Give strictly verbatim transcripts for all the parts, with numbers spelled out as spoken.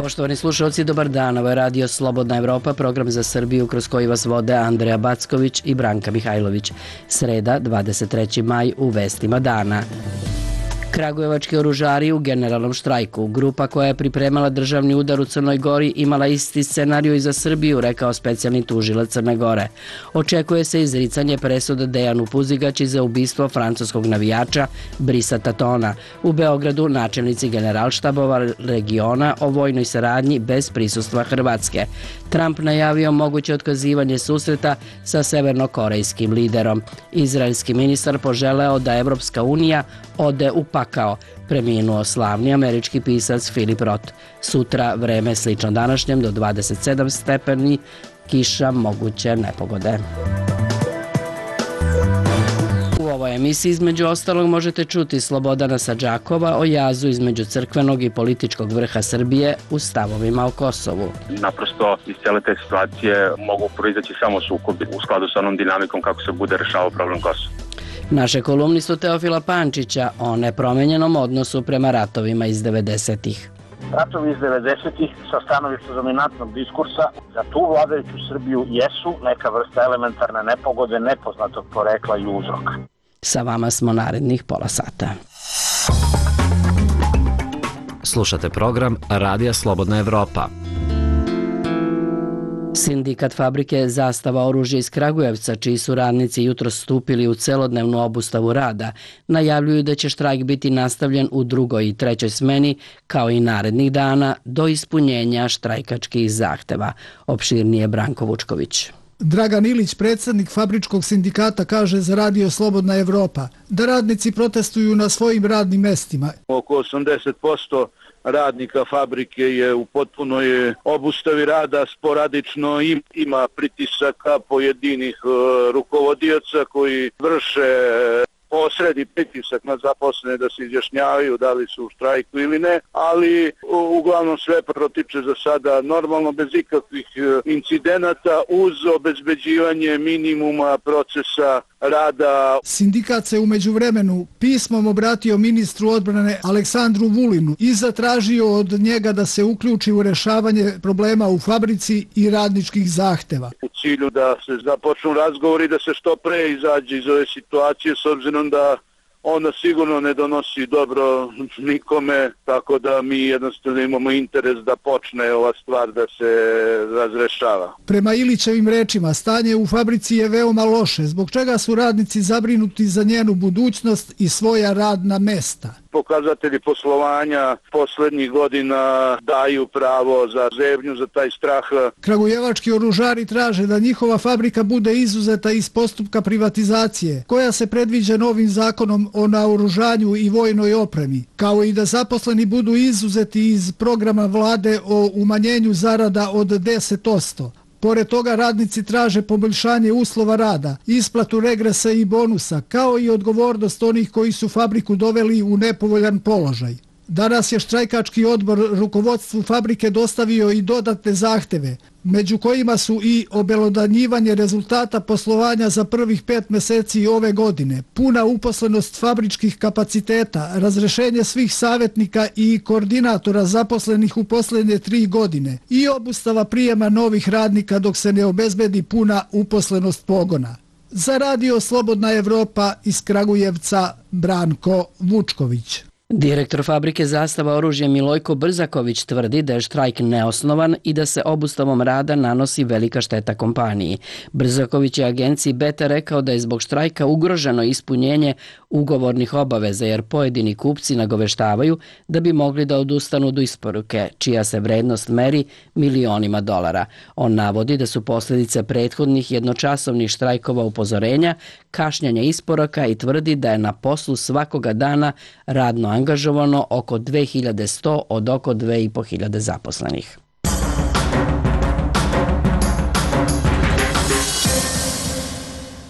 Poštovani slušalci, dobar dan. Ovo je Radio Slobodna Evropa, program za Srbiju kroz koji vas vode Andreja Backović i Branka Mihajlović. Sreda, dvadeset treći maj, u vestima dana. Kragujevački oružari u generalnom štrajku. Grupa koja je pripremala državni udar u Crnoj Gori imala isti scenariju i za Srbiju, rekao specijalni tužilac Crne Gore. Očekuje se izricanje presude Dejanu Puzigaći za ubistvo francuskog navijača Brisa Tatona. U Beogradu načelnici generalštabova regiona o vojnoj saradnji bez prisustva Hrvatske. Trump najavio moguće otkazivanje susreta sa severnokorejskim liderom. Izraelski ministar poželeo da Evropska unija ode u pakao. Preminuo slavni američki pisac Philip Roth. Sutra vreme slično današnjem do dvadeset sedam stepeni, kiša, moguće nepogode. U ovoj emisiji između ostalog možete čuti Slobodana Sadžakova o jazu između crkvenog i političkog vrha Srbije u stavovima o Kosovu. Naprosto iz cijele te situacije mogu proizaći samo sukobi u skladu sa onom dinamikom kako se bude rešavao problem Kosova. Naše kolumnistu Teofila Pančića o nepromenjenom odnosu prema ratovima iz devedesetih. Ratovi iz devedesetih sa stanovišta dominantnog diskursa za tu vladajuću Srbiju jesu neka vrsta elementarne nepogode nepoznatog porekla i uzroka. Sa vama smo narednih pola sata. Slušate program Radija Slobodna Evropa. Sindikat fabrike Zastava oružja iz Kragujevca, čiji su radnici jutros stupili u celodnevnu obustavu rada, najavljuju da će štrajk biti nastavljen u drugoj i trećoj smeni, kao i narednih dana, do ispunjenja štrajkačkih zahteva. Opširnije Branko Vučković. Dragan Ilić, predsjednik fabričkog sindikata, kaže za Radio Slobodna Evropa da radnici protestuju na svojim radnim mestima. Oko osamdeset posto radnika fabrike je u potpunoj obustavi rada, sporadično ima pritisaka pojedinih rukovodioca koji vrše posredni pritisak na zaposlene da se izjašnjavaju da li su u štrajku ili ne, ali uglavnom sve protiče za sada normalno, bez ikakvih incidenata, uz obezbeđivanje minimuma procesa rada. Sindikat se u međuvremenu pismom obratio ministru odbrane Aleksandru Vulinu i zatražio od njega da se uključi u rešavanje problema u fabrici i radničkih zahteva. U cilju da se započnu razgovori, da se što pre izađe iz ove situacije, s obzirom da ona sigurno ne donosi dobro nikome, tako da mi jednostavno imamo interes da počne ova stvar da se razrešava. Prema Ilićevim rečima, stanje u fabrici je veoma loše, zbog čega su radnici zabrinuti za njenu budućnost i svoja radna mesta. Pokazatelji poslovanja poslednjih godina daju pravo za zebnju, za taj strah. Kragujevački oružari traže da njihova fabrika bude izuzeta iz postupka privatizacije, koja se predviđa novim zakonom o naoružanju i vojnoj opremi, kao i da zaposleni budu izuzeti iz programa vlade o umanjenju zarada od deset posto. Pored toga radnici traže poboljšanje uslova rada, isplatu regresa i bonusa, kao i odgovornost onih koji su fabriku doveli u nepovoljan položaj. Danas je štrajkački odbor rukovodstvu fabrike dostavio i dodatne zahteve, među kojima su i obelodanjivanje rezultata poslovanja za prvih pet meseci ove godine, puna uposlenost fabričkih kapaciteta, razrešenje svih savjetnika i koordinatora zaposlenih u posljednje tri godine i obustava prijema novih radnika dok se ne obezbedi puna uposlenost pogona. Za Radio Slobodna Evropa iz Kragujevca, Branko Vučković. Direktor fabrike Zastava oružja Milojko Brzaković tvrdi da je štrajk neosnovan i da se obustavom rada nanosi velika šteta kompaniji. Brzaković je agenciji Beta rekao da je zbog štrajka ugroženo ispunjenje ugovornih obaveza, jer pojedini kupci nagoveštavaju da bi mogli da odustanu do isporuke, čija se vrednost meri milionima dolara. On navodi da su posljedice prethodnih jednočasovnih štrajkova upozorenja, kašnjanja isporuka i tvrdi da je na poslu svakoga dana radno angažovano oko dve hiljade sto od oko dve i po hiljade zaposlenih.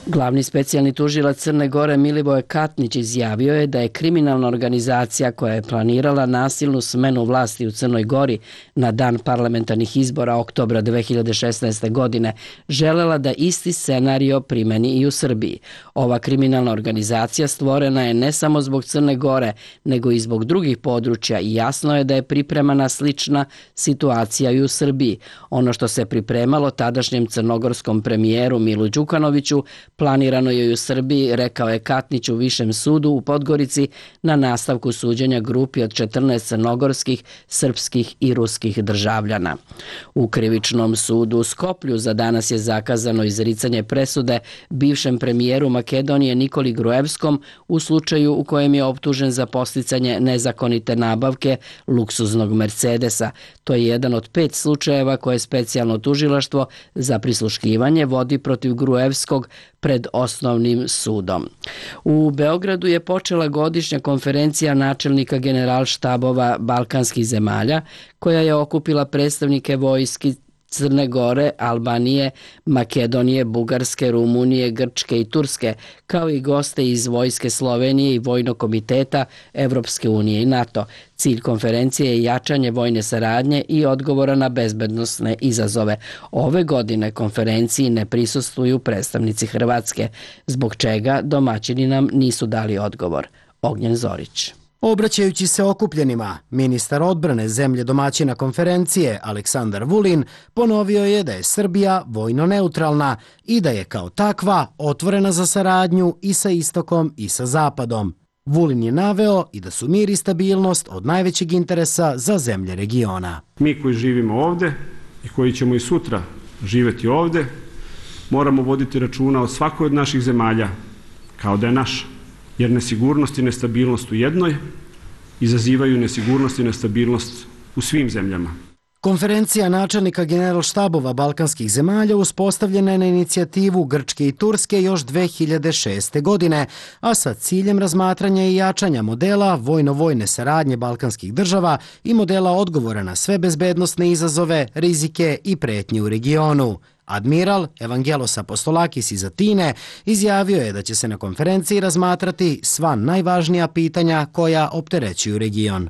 Glavni specijalni tužilac Crne Gore Milivoje Katnić izjavio je da je kriminalna organizacija koja je planirala nasilnu smenu vlasti u Crnoj Gori na dan parlamentarnih izbora oktobra dve hiljade šesnaeste. godine želela da isti scenario primeni i u Srbiji. Ova kriminalna organizacija stvorena je ne samo zbog Crne Gore, nego i zbog drugih područja i jasno je da je pripremana slična situacija i u Srbiji. Ono što se pripremalo tadašnjem crnogorskom premijeru Milu Đukanoviću planirano je i u Srbiji, rekao je Katnić u Višem sudu u Podgorici na nastavku suđenja grupi od četrnaest crnogorskih, srpskih i ruskih državljana. U krivičnom sudu u Skoplju za danas je zakazano izricanje presude bivšem premijeru Makedonije Nikoli Gruevskom u slučaju u kojem je optužen za posticanje nezakonite nabavke luksuznog Mercedesa. To je jedan od pet slučajeva koje specijalno tužilaštvo za prisluškivanje vodi protiv Gruevskog pred osnovnim sudom. U Beogradu je počela godišnja konferencija načelnika generalštabova balkanskih zemalja koja je okupila predstavnike vojski Crne Gore, Albanije, Makedonije, Bugarske, Rumunije, Grčke i Turske, kao i goste iz Vojske Slovenije i Vojnog komiteta Evropske unije i NATO. Cilj konferencije je jačanje vojne saradnje i odgovora na bezbednosne izazove. Ove godine konferenciji ne prisustvuju predstavnici Hrvatske, zbog čega domaćini nam nisu dali odgovor. Ognjen Zorić. Obraćajući se okupljenima, ministar odbrane zemlje domaćina konferencije Aleksandar Vulin ponovio je da je Srbija vojno neutralna i da je kao takva otvorena za saradnju i sa istokom i sa zapadom. Vulin je naveo i da su mir i stabilnost od najvećeg interesa za zemlje regiona. Mi koji živimo ovde i koji ćemo i sutra živeti ovde, moramo voditi računa o svakoj od naših zemalja kao da je naša. Jer nesigurnost i nestabilnost u jednoj izazivaju nesigurnost i nestabilnost u svim zemljama. Konferencija načelnika generalštabova balkanskih zemalja uspostavljena je na inicijativu Grčke i Turske još dve hiljade šeste. godine, a sa ciljem razmatranja i jačanja modela vojno-vojne saradnje balkanskih država i modela odgovora na sve bezbednosne izazove, rizike i pretnje u regionu. Admiral Evangelos Apostolakis iz Atine izjavio je da će se na konferenciji razmatrati sva najvažnija pitanja koja opterećuju region.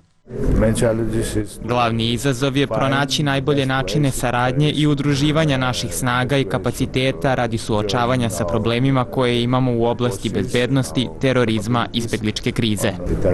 Glavni izazov je pronaći najbolje načine saradnje i udruživanja naših snaga i kapaciteta radi suočavanja sa problemima koje imamo u oblasti bezbednosti, terorizma i izbegličke krize.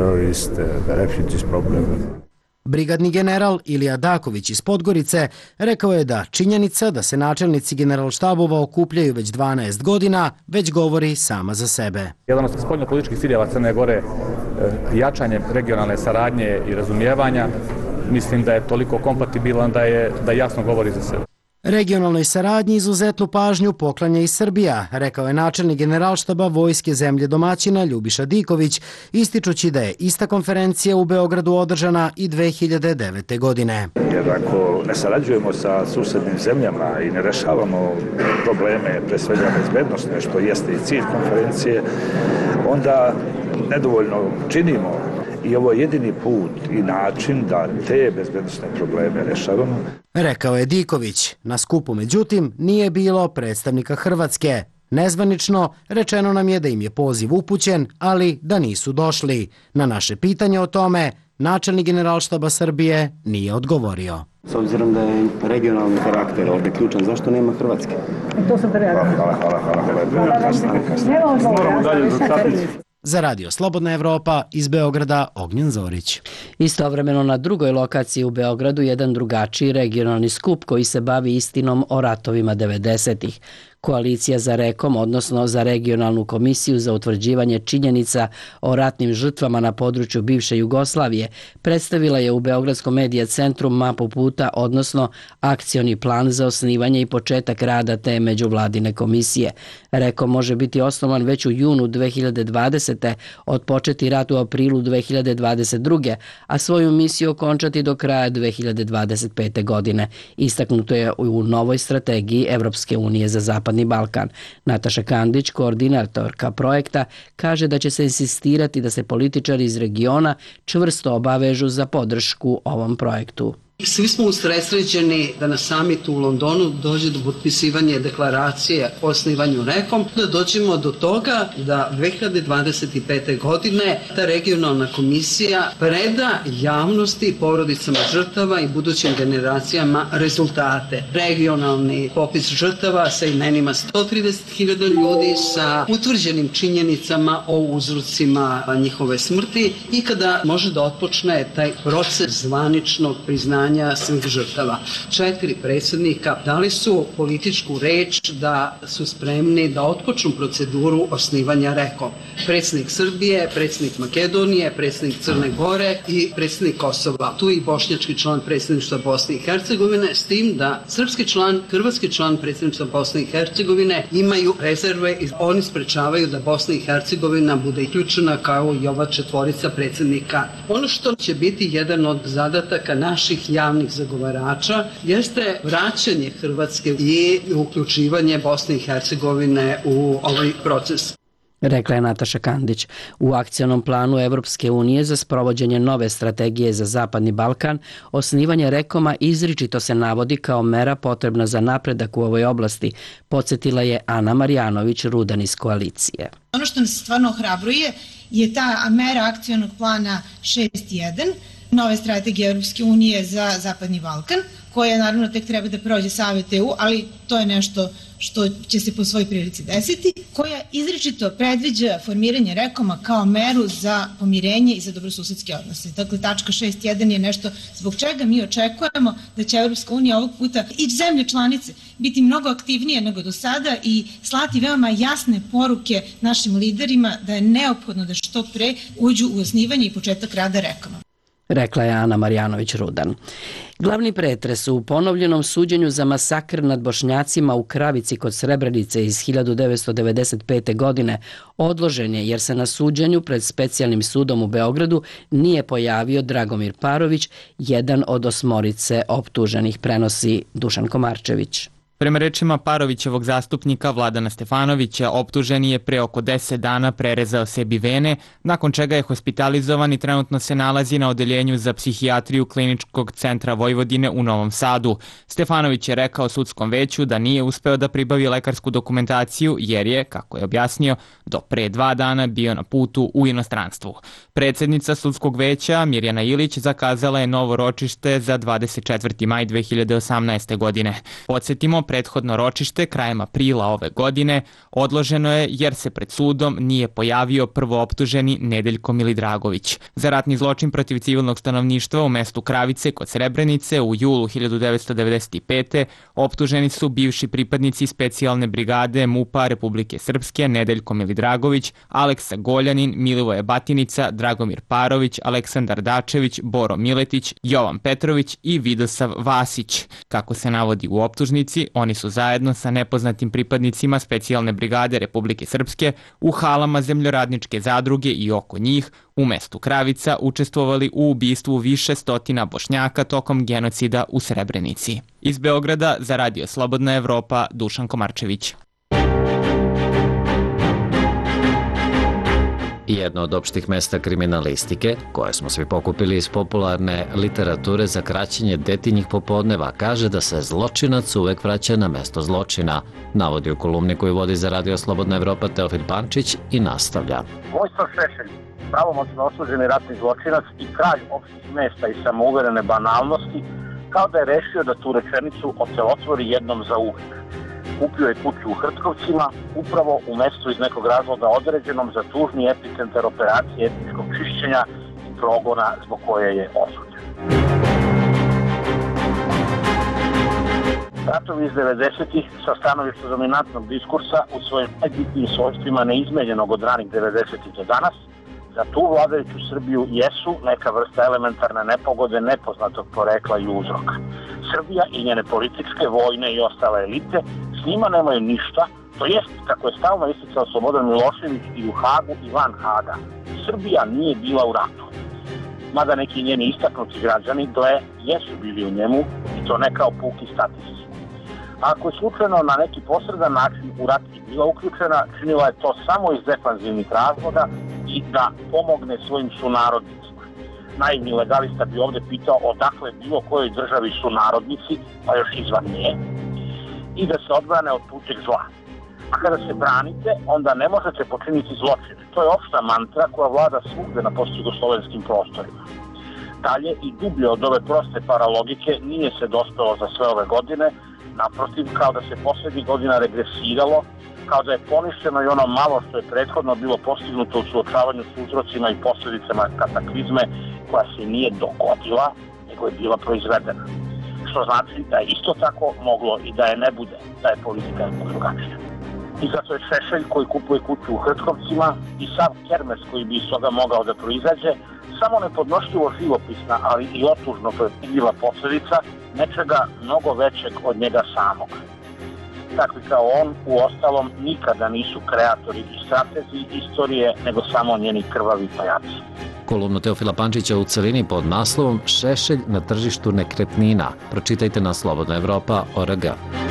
Brigadni general Ilija Daković iz Podgorice rekao je da činjenica da se načelnici generalštabova okupljaju već dvanaest godina već govori sama za sebe. Jedan od spoljnopolitičkih ciljeva Crne Gore jačanje regionalne saradnje i razumijevanja, mislim da je toliko kompatibilan da je da jasno govori za sebe. Regionalnoj saradnji izuzetnu pažnju poklanja i Srbija, rekao je načelnik generalštaba vojske zemlje domaćina Ljubiša Diković, ističući da je ista konferencija u Beogradu održana i dve hiljade devete. godine. Jer ako ne sarađujemo sa susednim zemljama i ne rešavamo probleme, pre svega bezbednosne, što jeste i cilj konferencije, onda nedovoljno činimo. I ovo je jedini put i način da te bezbednosne probleme rešavamo. Rekao je Diković. Na skupu, međutim, nije bilo predstavnika Hrvatske. Nezvanično, rečeno nam je da im je poziv upućen, ali da nisu došli. Na naše pitanje o tome, načelnik generalštaba Srbije nije odgovorio. S obzirom da je regionalni karakter ovdje ključan, zašto nema Hrvatske? To sam treba. Hvala, hvala, hvala. Moramo dalje začatiti. Za Radio Slobodna Evropa iz Beograda Ognjen Zorić. Istovremeno na drugoj lokaciji u Beogradu jedan drugačiji regionalni skup koji se bavi istinom o ratovima devedesetih. Koalicija za Rekom, odnosno za regionalnu komisiju za utvrđivanje činjenica o ratnim žrtvama na području bivše Jugoslavije, predstavila je u Beogradskom medija centru mapu puta, odnosno akcioni plan za osnivanje i početak rada te međuvladine komisije. Rekom može biti osnovan već u junu dve hiljade dvadesete. odpočeti rat u aprilu dve hiljade dvadeset druge. a svoju misiju okončati do kraja dve hiljade dvadeset pete. godine. Istaknuto je u novoj strategiji Evropske unije za Zapadni Balkan. Nataša Kandić, koordinatorka projekta, kaže da će se insistirati da se političari iz regiona čvrsto obavežu za podršku ovom projektu. Svi smo usredsređeni da na samitu u Londonu dođe do potpisivanja deklaracije o osnivanju rekom, da dođemo do toga da dve hiljade dvadeset pete. godine ta regionalna komisija preda javnosti, porodicama žrtava i budućim generacijama rezultate. Regionalni popis žrtava sa imenima sto trideset hiljada ljudi, sa utvrđenim činjenicama o uzrocima njihove smrti i kada može da otpočne taj proces zvaničnog priznanja svih žrtava. Četiri predsjednika dali su političku reč da su spremni da otpočnu proceduru osnivanja rekom. Predsjednik Srbije, predsjednik Makedonije, predsjednik Crne Gore i predsjednik Kosova. Tu i bošnjački član predsjedništva Bosne i Hercegovine, s tim da srpski član, hrvatski član predsjedništva Bosne i Hercegovine imaju rezerve i oni sprečavaju da Bosna i Hercegovina bude uključena kao i ova četvorica predsjednika. Ono što će biti jedan od zadataka naših javnih zagovarača jeste vraćanje Hrvatske i uključivanje Bosne i Hercegovine u ovaj proces. Rekla je Nataša Kandić. U akcionom planu Evropske unije za sprovođenje nove strategije za Zapadni Balkan, osnivanje rekoma izričito se navodi kao mera potrebna za napredak u ovoj oblasti, podsjetila je Ana Marjanović Rudan iz koalicije. Ono što nas stvarno ohrabruje je ta mera akcionog plana šest jedan, nove strategije Europske unije za Zapadni Balkan, koja naravno tek treba da prođe Savet E U, ali to je nešto što će se po svoj prilici desiti, koja izričito predviđa formiranje rekoma kao meru za pomirenje i za dobrosusedske odnose. Dakle, tačka šest jedan je nešto zbog čega mi očekujemo da će Europska unija ovog puta i zemlje članice biti mnogo aktivnije nego do sada i slati veoma jasne poruke našim liderima da je neophodno da što pre uđu u osnivanje i početak rada rekoma. Rekla je Ana Marjanović Rudan. Glavni pretres u ponovljenom suđenju za masakr nad Bošnjacima u Kravici kod Srebrenice iz hiljadu devetsto devedeset pete. godine odložen je jer se na suđenju pred specijalnim sudom u Beogradu nije pojavio Dragomir Parović, jedan od osmorice optuženih, prenosi Dušan Komarčević. Prema rečima Parovićevog zastupnika Vladana Stefanovića, optuženi je pre oko deset dana prerezao sebi vene, nakon čega je hospitalizovan i trenutno se nalazi na odeljenju za psihijatriju Kliničkog centra Vojvodine u Novom Sadu. Stefanović je rekao sudskom veću da nije uspeo da pribavi lekarsku dokumentaciju jer je, kako je objasnio, do pre dva dana bio na putu u inostranstvu. Predsjednica sudskog veća Mirjana Ilić zakazala je novo ročište za dvadeset četvrti maj dve hiljade osamnaeste. godine. Podsjetimo, prethodno ročište krajem aprila ove godine odloženo je jer se pred sudom nije pojavio prvooptuženi Nedeljko Milidragović. Za ratni zločin protiv civilnog stanovništva u mestu Kravice kod Srebrenice u julu hiljadu devetsto devedeset pete. optuženi su bivši pripadnici specijalne brigade MUP-a Republike Srpske Nedeljko Milidragović, Aleksa Goljanin, Milivoje Batinica, Dragomir Parović, Aleksandar Dačević, Boro Miletić, Jovan Petrović i Vidosav Vasić. Kako se navodi u optužnici, oni su zajedno sa nepoznatim pripadnicima specijalne brigade Republike Srpske u halama zemljoradničke zadruge i oko njih u mestu Kravica učestvovali u ubistvu više stotina Bošnjaka tokom genocida u Srebrenici. Iz Beograda za Radio Slobodna Evropa, Dušan Komarčević. Jedno od opštih mesta kriminalistike, koje smo svi pokupili iz popularne literature za kraćenje detinjih popodneva, kaže da se zločinac uvek vraća na mesto zločina, navodi u kolumni koju vodi za Radio Slobodna Evropa Teofil Pančić i nastavlja. Vojislav Šešelj, pravomoćno osuđeni ratni zločinac i kralj opštih mesta i samouverene banalnosti, kao da je rešio da tu rečenicu ocelotvori jednom za uvek. Kupio je kuću u Hrtkovcima, upravo u mestu iz nekog razloga određenom za tužni epicentar operacije etničkog čišćenja i progona zbog koje je osuđen. Ratovi iz devedesetih sa stanovišta dominantnog diskursa u svojim najbitnijim svojstvima neizmenjenog od ranih devedesetih do danas, za tu vladajuću Srbiju jesu neka vrsta elementarne nepogode nepoznatog porekla i uzroka. Srbija i njene političke, vojne i ostale elite s njima nemaju ništa, to jest, kako je stalno isticao Slobodan Milošević i u Hagu i van Haga, Srbija nije bila u ratu. Mada neki njeni istaknuti građani gle jesu bili u njemu i to ne kao puki statisti. Ako je slučajno na neki posredan način u rat i bila uključena, činila je to samo iz defanzivnih razloga i da pomogne svojim sunarodnicima. naivni legalista bi ovde pitao odakle bilo kojoj državi su narodnici, pa još izvan nje, i da se odbrane od tuđeg zla. A kada se branite, onda ne možete počiniti zločin. To je opšta mantra koja vlada svugde na postjugoslovenskim prostorima. Dalje i dublje od ove proste paralogike nije se dospelo za sve ove godine, naprotiv, kao da se poslednjih godina regresiralo, kao da je poništeno i ono malo što je prethodno bilo postignuto u suočavanju s uzrocima i posljedicama kataklizme koja se nije dogodila, nego je bila proizvedena. Što znači da je isto tako moglo i da je ne bude, da je politika drugačija. I zato je Šešelj koji kupuje kuću u Hrtkovcima i sav kermes koji bi iz toga mogao da proizađe samo nepodnošljivo živopisna, ali i otužno predvidljiva posledica nečega mnogo većeg od njega samog. Takvi kao on, u ostalom, nikada nisu kreatori i stratezi istorije, nego samo njeni krvavi pajaci. Kolumnu Teofila Pančića u celini pod naslovom Šešelj na tržištu nekretnina. Pročitajte na slobodna evropa tačka org.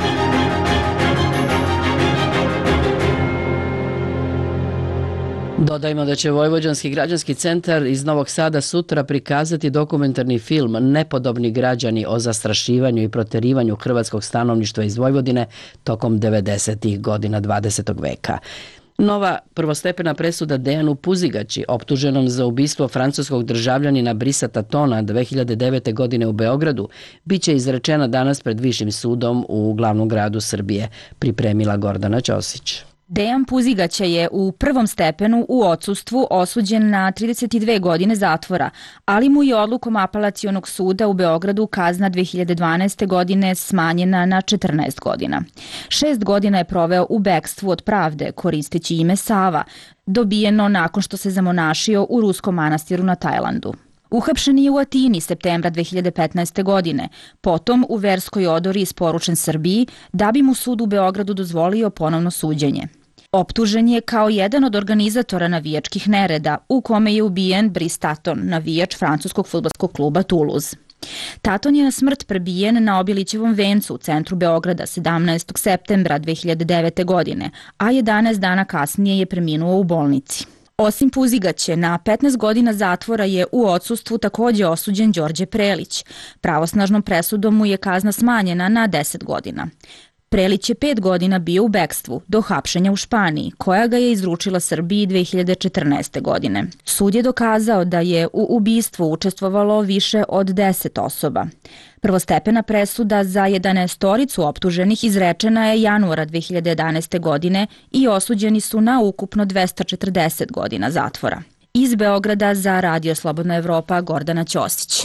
Dodajmo da će Vojvođanski građanski centar iz Novog Sada sutra prikazati dokumentarni film Nepodobni građani o zastrašivanju i proterivanju hrvatskog stanovništva iz Vojvodine tokom devedesetih godina dvadesetog veka. Nova prvostepena presuda Dejanu Puzigaći, optuženom za ubistvo francuskog državljanina Brisata Tona dve hiljade devete. godine u Beogradu, biće izrečena danas pred Višim sudom u glavnom gradu Srbije, pripremila Gordana Ćosić. Dejan Puzigaća je u prvom stepenu u odsustvu osuđen na trideset dve godine zatvora, ali mu je odlukom Apelacionog suda u Beogradu kazna dve hiljade dvanaeste. godine smanjena na četrnaest godina. Šest godina je proveo u bekstvu od pravde, koristeći ime Sava, dobijeno nakon što se zamonašio u ruskom manastiru na Tajlandu. Uhapšen je u Atini septembra dve hiljade petnaeste. godine, potom u verskoj odori isporučen Srbiji da bi mu sud u Beogradu dozvolio ponovno suđenje. Optužen je kao jedan od organizatora navijačkih nereda u kome je ubijen Brice Taton, navijač francuskog fudbalskog kluba Toulouse. Taton je na smrt prebijen na Obilićevom vencu u centru Beograda sedamnaestog septembra dve hiljade devete. godine, a jedanaest dana kasnije je preminuo u bolnici. Osim Puzigaće, na petnaest godina zatvora je u odsustvu takođe osuđen Đorđe Prelić. Pravosnažnom presudom mu je kazna smanjena na deset godina. Prelić je pet godina bio u bekstvu do hapšenja u Španiji, koja ga je izručila Srbiji dve hiljade četrnaeste. godine. Sud je dokazao da je u ubistvu učestvovalo više od deset osoba. Prvostepena presuda za jedanaestoricu optuženih izrečena je januara dve hiljade jedanaeste. godine i osuđeni su na ukupno dvesta četrdeset godina zatvora. Iz Beograda za Radio Slobodna Evropa, Gordana Ćosić.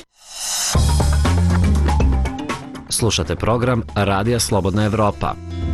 Slušate program Radija Slobodna Evropa.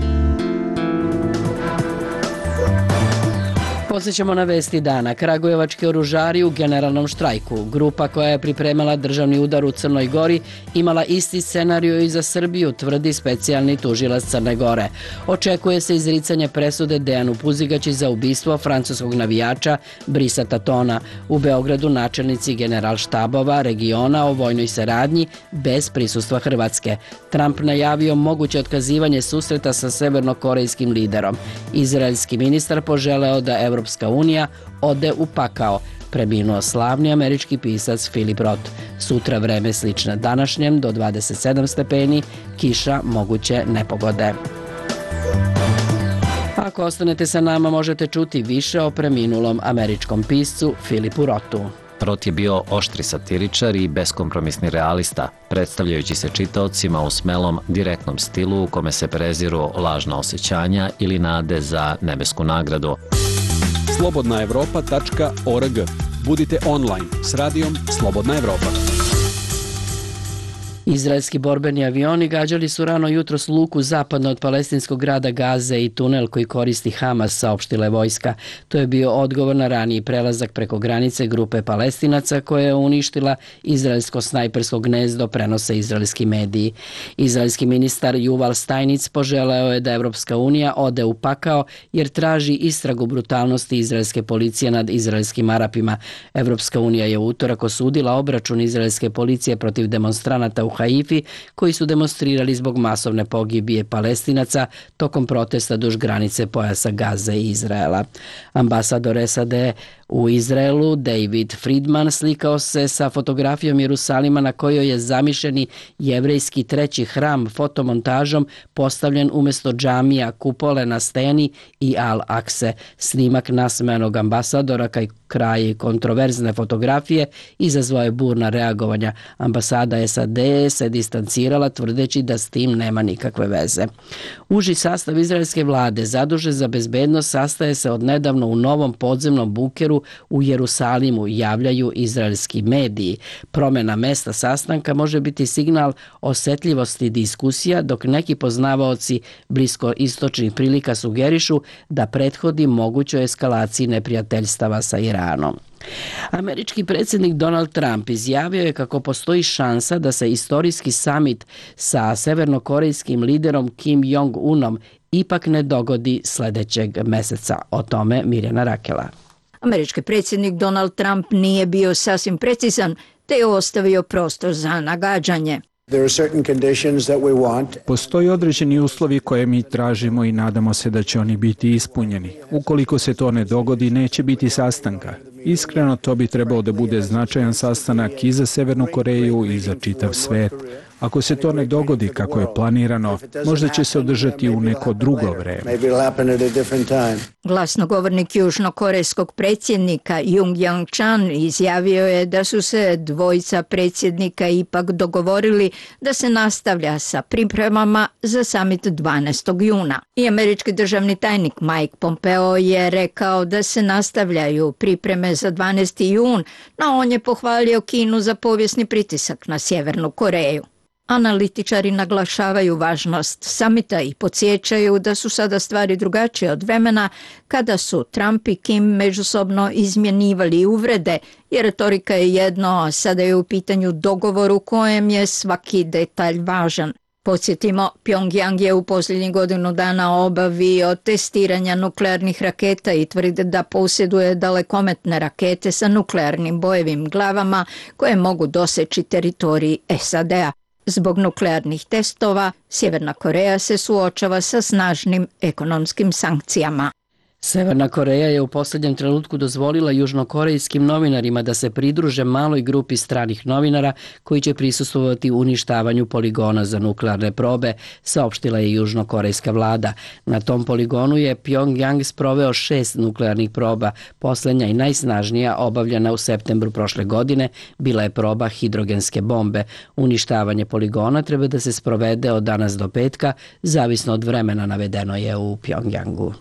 Podsjećamo na vesti dana. Kragujevački oružari u generalnom štrajku. Grupa koja je pripremala državni udar u Crnoj Gori imala isti scenariju i za Srbiju, tvrdi specijalni tužilac Crne Gore. Očekuje se izricanje presude Dejanu Puzigaći za ubistvo francuskog navijača Brisata Tona. U Beogradu načelnici generalštabova regiona o vojnoj saradnji bez prisustva Hrvatske. Trump najavio moguće otkazivanje susreta sa severnokorejskim liderom. Izraelski ministar poželeo da Evropska unija ode u pakao. Preminuo slavni američki pisac Philip Roth. Sutra vreme slično današnjem do dvadeset sedam stepeni, kiša, moguće nepogode. Ako ostanete sa nama, možete čuti više o preminulom američkom piscu Philipu Rothu. Roth je bio oštri satiričar i beskompromisni realista, predstavljajući se čitaocima u smelom, direktnom stilu u kome se preziru lažna osjećanja ili nade za nebesku nagradu. slobodna evropa tačka org. Budite online s radijom Slobodna Evropa. Izraelski borbeni avioni gađali su rano jutros luku zapadno od palestinskog grada Gaze i tunel koji koristi Hamas, saopštila je vojska. To je bio odgovor na raniji prelazak preko granice grupe Palestinaca koje je uništila izraelsko snajpersko gnezdo, prenose izraelski mediji. Izraelski ministar Juval Stajnic poželeo je da Evropska unija ode u pakao jer traži istragu brutalnosti izraelske policije nad izraelskim Arapima. Evropska unija je u utorak osudila obračun izraelske policije protiv demonstranata u Haifi koji su demonstrirali zbog masovne pogibije Palestinaca tokom protesta duž granice pojasa Gaze i Izraela. Ambasador S A D u Izraelu David Friedman slikao se sa fotografijom Jerusalima na kojoj je zamišljeni jevrejski treći hram fotomontažom postavljen umjesto džamija, kupole na steni i Al-Akse. Snimak nasmejanog ambasadora kaj kraj kontroverzne fotografije izazvao je burna reagovanja. Ambasada S A D se distancirala tvrdeći da s tim nema nikakve veze. Uži sastav izraelske vlade zadužen za bezbednost sastaje se od nedavno u novom podzemnom bunkeru u Jerusalimu, javljaju izraelski mediji. Promjena mesta sastanka može biti signal osetljivosti diskusija, dok neki poznavaoci bliskoistočnih prilika sugerišu da prethodi mogućoj eskalaciji neprijateljstava sa Iranom. Američki predsjednik Donald Trump izjavio je kako postoji šansa da se istorijski samit sa severnokorejskim liderom Kim Jong-unom ipak ne dogodi sljedećeg mjeseca. O tome Mirjana Rakela. Američki predsjednik Donald Trump nije bio sasvim precizan, te je ostavio prostor za nagađanje. Postoji određeni uslovi koje mi tražimo i nadamo se da će oni biti ispunjeni. Ukoliko se to ne dogodi, neće biti sastanka. Iskreno, to bi trebao da bude značajan sastanak i za Severnu Koreju i za čitav svet. Ako se to ne dogodi kako je planirano, možda će se održati u neko drugo vreme. Glasnogovornik južnokorejskog predsjednika Jung Yang-chan izjavio je da su se dvojica predsjednika ipak dogovorili da se nastavlja sa pripremama za samit dvanaestog juna. I američki državni tajnik Mike Pompeo je rekao da se nastavljaju pripreme za dvanaesti jun, no on je pohvalio Kinu za povijesni pritisak na Sjevernu Koreju. Analitičari naglašavaju važnost samita i podsjećaju da su sada stvari drugačije od vremena kada su Trump i Kim međusobno izmjenjivali uvrede, jer retorika je jedno, a sada je u pitanju dogovor u kojem je svaki detalj važan. Podsjetimo, Pyongyang je u posljednjih godinu dana obavio testiranja nuklearnih raketa i tvrdi da posjeduje dalekometne rakete sa nuklearnim bojevim glavama koje mogu doseći teritorij S A D-a. Zbog nuklearnih testova, Sjeverna Koreja se suočava sa snažnim ekonomskim sankcijama. Severna Koreja je u posljednjem trenutku dozvolila južnokorejskim novinarima da se pridruže maloj grupi stranih novinara koji će prisustvovati uništavanju poligona za nuklearne probe, saopštila je južnokorejska vlada. Na tom poligonu je Pyongyang sproveo šest nuklearnih proba. Posljednja i najsnažnija, obavljena u septembru prošle godine, bila je proba hidrogenske bombe. Uništavanje poligona treba da se sprovede od danas do petka, zavisno od vremena, navedeno je u Pyongyangu.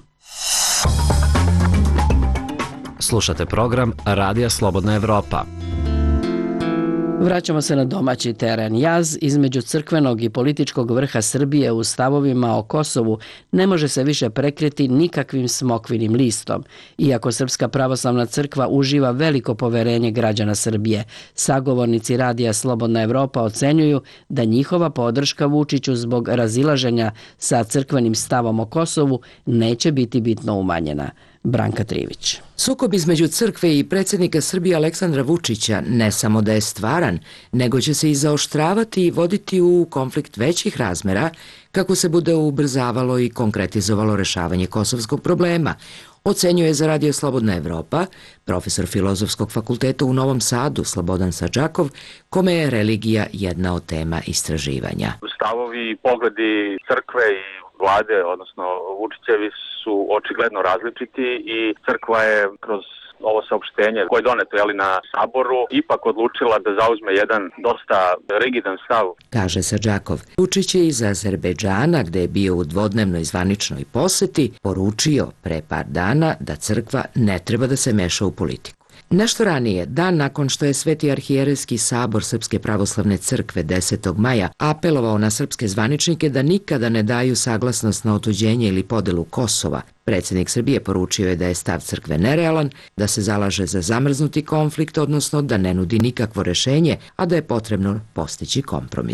Slušate program Radija Slobodna Evropa. Vraćamo se na domaći teren. Jaz između crkvenog i političkog vrha Srbije u stavovima o Kosovu ne može se više prekriti nikakvim smokvinim listom. Iako Srpska pravoslavna crkva uživa veliko poverenje građana Srbije, sagovornici Radija Slobodna Evropa ocenjuju da njihova podrška Vučiću zbog razilaženja sa crkvenim stavom o Kosovu neće biti bitno umanjena. Branka Trivić. Sukob između crkve i predsjednika Srbije Aleksandra Vučića ne samo da je stvaran, nego će se i zaoštravati i voditi u konflikt većih razmera kako se bude ubrzavalo i konkretizovalo rešavanje kosovskog problema, ocenjuje za Radio Slobodna Evropa profesor Filozofskog fakulteta u Novom Sadu Slobodan Sadžakov, kome je religija jedna od tema istraživanja. Stavovi i pogledi crkve i vlade, odnosno Vučićevi, su očigledno različiti i crkva je kroz ovo saopštenje koje je doneto jeli, na saboru ipak odlučila da zauzme jedan dosta rigidan stav. Kaže Sadžakov. Vučić je iz Azerbejdžana, gde je bio u dvodnevnoj zvaničnoj poseti, poručio pre par dana da crkva ne treba da se meša u politiku. Nešto ranije, dan nakon što je Sveti arhijerejski sabor Srpske pravoslavne crkve desetog maja apelovao na srpske zvaničnike da nikada ne daju saglasnost na otuđenje ili podelu Kosova, predsjednik Srbije poručio je da je stav crkve nerealan, da se zalaže za zamrznuti konflikt, odnosno da ne nudi nikakvo rešenje, a da je potrebno postići kompromis.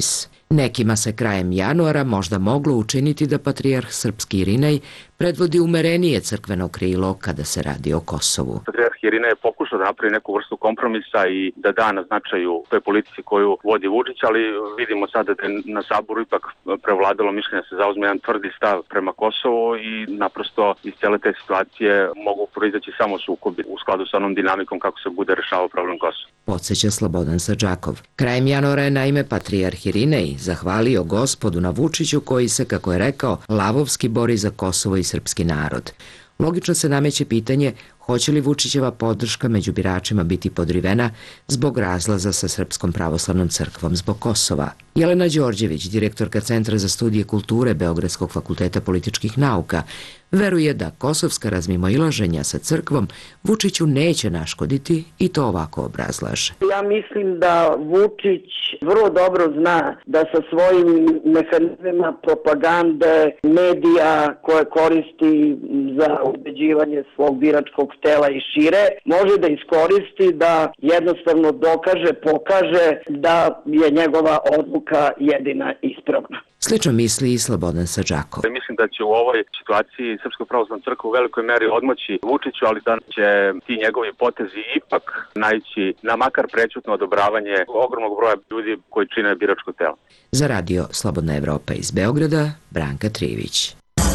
Nekima se krajem januara možda moglo učiniti da patrijarh srpski Irinej predvodi umerenije crkveno krilo kada se radi o Kosovu. Patrijarh Irinej je pokušao da napravi neku vrstu kompromisa i da da na značaju toj politici koju vodi Vučić, ali vidimo sada da je na Saboru ipak prevladalo mišljenje da se zauzme jedan tvrdi stav prema Kosovu i naprosto iz cele te situacije mogu proizaći samo sukobi u skladu sa onom dinamikom kako se bude rešavao problem Kosova. Podsjeća Slobodan Sadžakov. Krajem januara je naime patrijarh Irinej zahvalio Gospodu na Vučiću koji se, kako je rekao, lavovski bori za Kosovo i srpski narod. Logično se nameće pitanje hoće li Vučićeva podrška među biračima biti podrivena zbog razlaza sa Srpskom pravoslavnom crkvom zbog Kosova. Jelena Đorđević, direktorka Centra za studije kulture Beogradskog fakulteta političkih nauka, veruje da kosovska razmimoilaženja sa crkvom Vučiću neće naškoditi i to ovako obrazlaže. Ja mislim da Vučić vrlo dobro zna da sa svojim mehanizmima propagande, medija koje koristi za ubeđivanje svog biračkog tela i šire, može da iskoristi da jednostavno dokaže, pokaže da je njegova odluka jedina ispravna. Slično misli i Slobodan Sadžakov. Mislim da će u ovoj situaciji Srpska pravoslavna crkva u velikoj meri odmoći Vučiću, ali da će ti njegovi potezi ipak naići na makar prećutno odobravanje ogromnog broja ljudi koji čine biračko telo. Za radio Slobodna Evropa iz Beograda, Branka Trivić.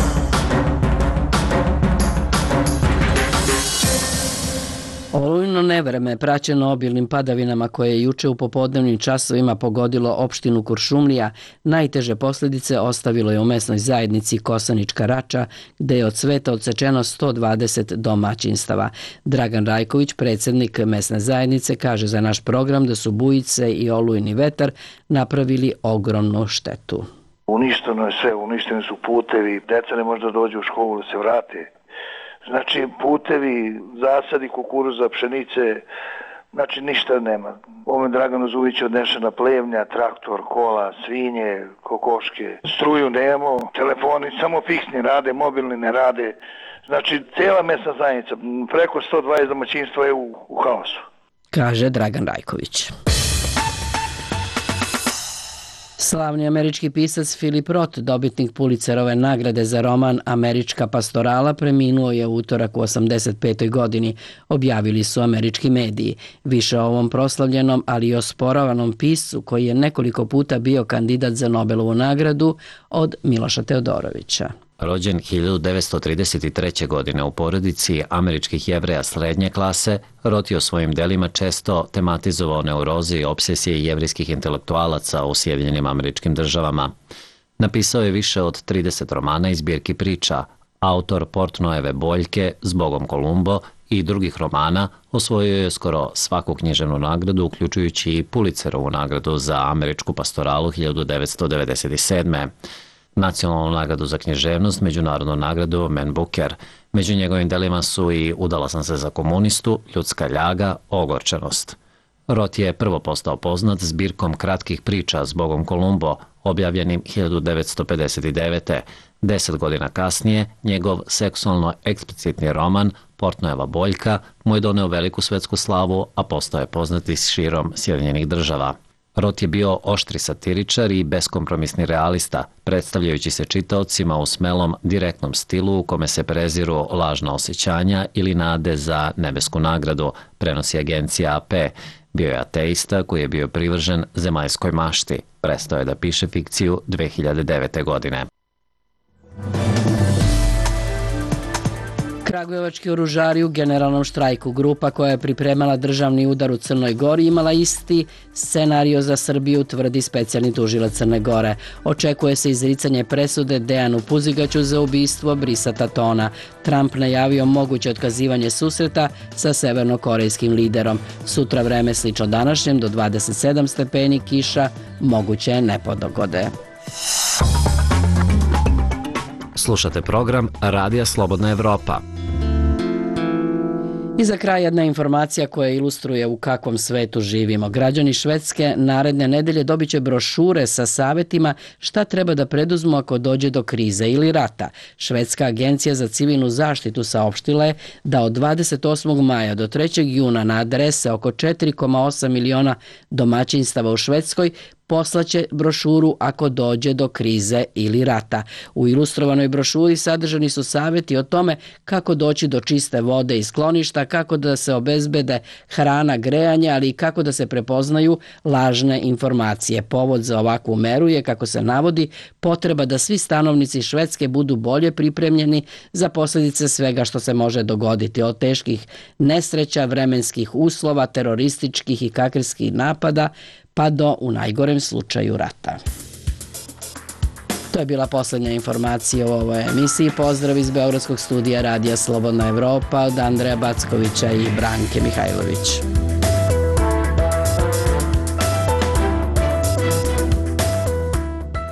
Olujno nevreme, praćeno obilnim padavinama koje je juče u popodnevnim časovima pogodilo opštinu Kuršumlija, najteže posljedice ostavilo je u mesnoj zajednici Kosanička Rača, gde je od sveta odsečeno sto dvadeset domaćinstava. Dragan Rajković, predsjednik mesne zajednice, kaže za naš program da su bujice i olujni vetar napravili ogromnu štetu. Uništeno je sve, uništeni su putevi, deca ne može da dođu u školu da se vrate. Znači putevi, zasadi kukuruza, pšenice, znači ništa nema. Ome Draganu Zuviću odnešena plevnja, traktor, kola, svinje, kokoške. Struju nemamo, telefoni samo fiksni rade, mobilni ne rade. Znači cijela mesna zajednica, preko sto dvadeset domaćinstva je u, u haosu. Kaže Dragan Rajković. Slavni američki pisac Philip Roth, dobitnik Pulitzerove nagrade za roman Američka pastorala, preminuo je u utorak u osamdeset petoj godini, objavili su američki mediji. Više o ovom proslavljenom, ali i osporavanom piscu koji je nekoliko puta bio kandidat za Nobelovu nagradu od Miloša Teodorovića. Rođen hiljadu devetsto trideset treće. godine u porodici američkih Jevreja srednje klase, Roth je u svojim delima često tematizovao neuroze i obsesije jevrijskih intelektualaca u Sjedinjenim Američkim Državama. Napisao je više od trideset romana i zbirki priča. Autor Portnoeve Boljke, Zbogom Kolumbo i drugih romana osvojio je skoro svaku književnu nagradu, uključujući i Pulitzerovu nagradu za američku pastoralu hiljadu devetsto devedeset sedme. Nacionalnu nagradu za književnost, međunarodnu nagradu Man Booker. Među njegovim delima su i Udala sam se za komunistu, Ljudska ljaga, Ogorčenost. Roth je prvo postao poznat zbirkom kratkih priča Zbogom Kolumbo, objavljenim hiljadu devetsto pedeset devete. Deset godina kasnije, njegov seksualno eksplicitni roman Portnoeva Boljka mu je doneo veliku svetsku slavu, a postao je poznat i širom Sjedinjenih Država. Roth je bio oštri satiričar i beskompromisni realista, predstavljajući se čitaocima u smelom, direktnom stilu u kome se preziru lažna osjećanja ili nade za nebesku nagradu, prenosi agencija A P. Bio je ateista koji je bio privržen zemaljskoj mašti. Prestao je da piše fikciju dve hiljade devete. godine. Kragujevački oružari u generalnom štrajku. Grupa koja je pripremala državni udar u Crnoj Gori imala isti scenario za Srbiju, tvrdi specijalni tužilac Crne Gore. Očekuje se izricanje presude Dejanu Puzigaću za ubistvo Brisa Tatona. Trump najavio moguće otkazivanje susreta sa severnokorejskim liderom. Sutra vreme slično današnjem, do dvadeset sedam stepeni, kiša, moguće nepodogode. Slušate program Radija Slobodna Evropa. I za kraj jedna informacija koja ilustruje u kakvom svetu živimo. Građani Švedske naredne nedelje dobit će brošure sa savjetima šta treba da preduzmu ako dođe do krize ili rata. Švedska agencija za civilnu zaštitu saopštila je da od dvadeset osmog maja do trećeg juna na adrese oko četiri zarez osam miliona domaćinstava u Švedskoj poslaće brošuru ako dođe do krize ili rata. U ilustrovanoj brošuri sadržani su savjeti o tome kako doći do čiste vode i skloništa, kako da se obezbede hrana, grejanje, ali i kako da se prepoznaju lažne informacije. Povod za ovakvu meru je, kako se navodi, potreba da svi stanovnici Švedske budu bolje pripremljeni za posljedice svega što se može dogoditi, od teških nesreća, vremenskih uslova, terorističkih i kakirskih napada, pa do, u najgorem slučaju, rata. To je bila posljednja informacija u ovoj emisiji. Pozdrav iz Beogradskog studija Radija Slobodna Evropa od Andreja Backovića i Branke Mihajlović.